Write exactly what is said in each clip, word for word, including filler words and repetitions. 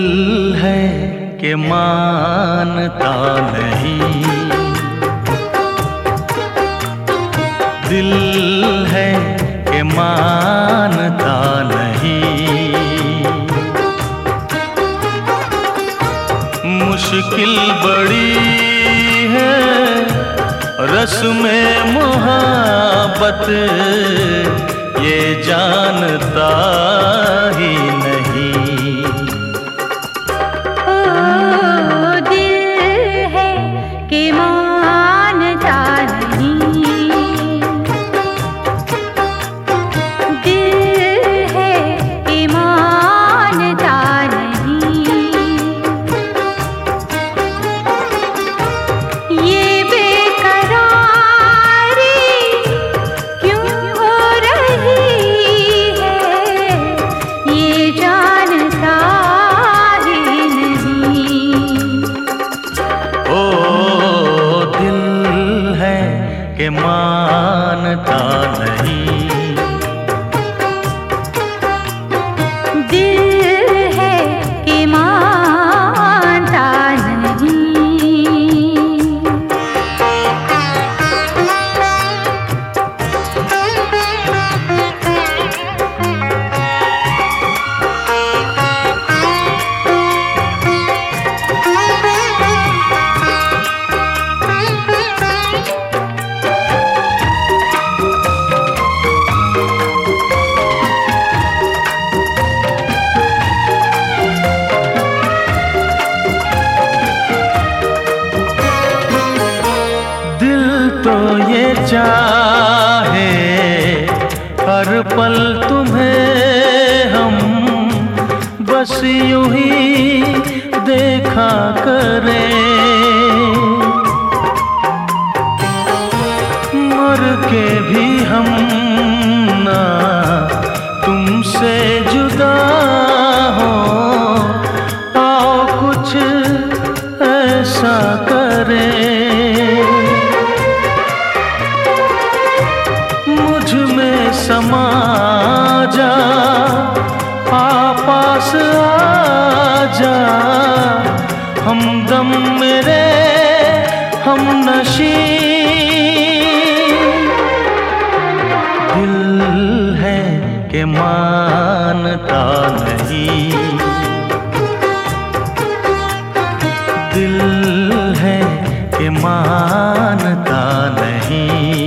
है कि मानता नहीं, दिल है कि मानता नहीं। मुश्किल बड़ी है रस्म मोहब्बत, ये जानता ही नहीं। ओ दिल है कि मानता नहीं, दिल है कि मानता नहीं। ये बेकरारी क्यों हो रही है, ये जानता ही नहीं। ओ दिल है कि मानता नहीं, दिल है कि मानता नहीं। तो ये चाहे हर पल तुम्हें हम बस यूं ही देखा करें, मर के भी हम ना तुमसे जुदा हो। आओ कुछ ऐसा करें, समा जा पास आजा, हमदम मेरे हम नशी। दिल है कि मानता नहीं, दिल है कि मानता नहीं।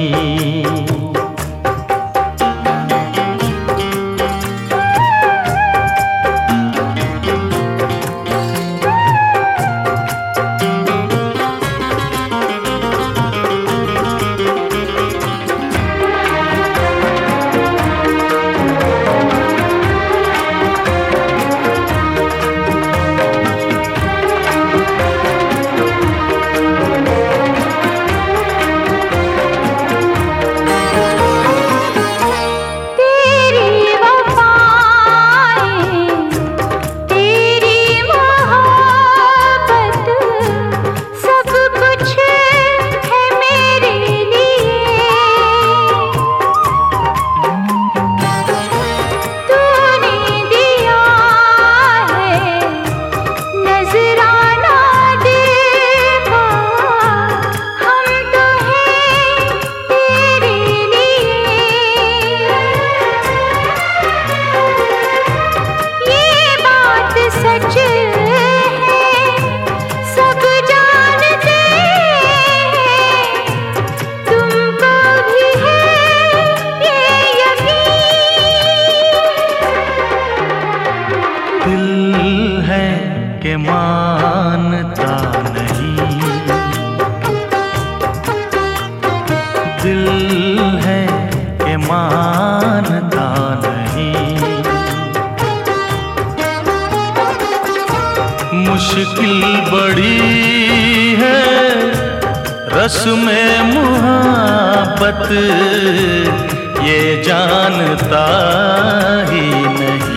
दिल है कि मानता नहीं, दिल है कि मानता नहीं। मुश्किल बड़ी है रस्म मोहब्बत, ये जानता ही नहीं।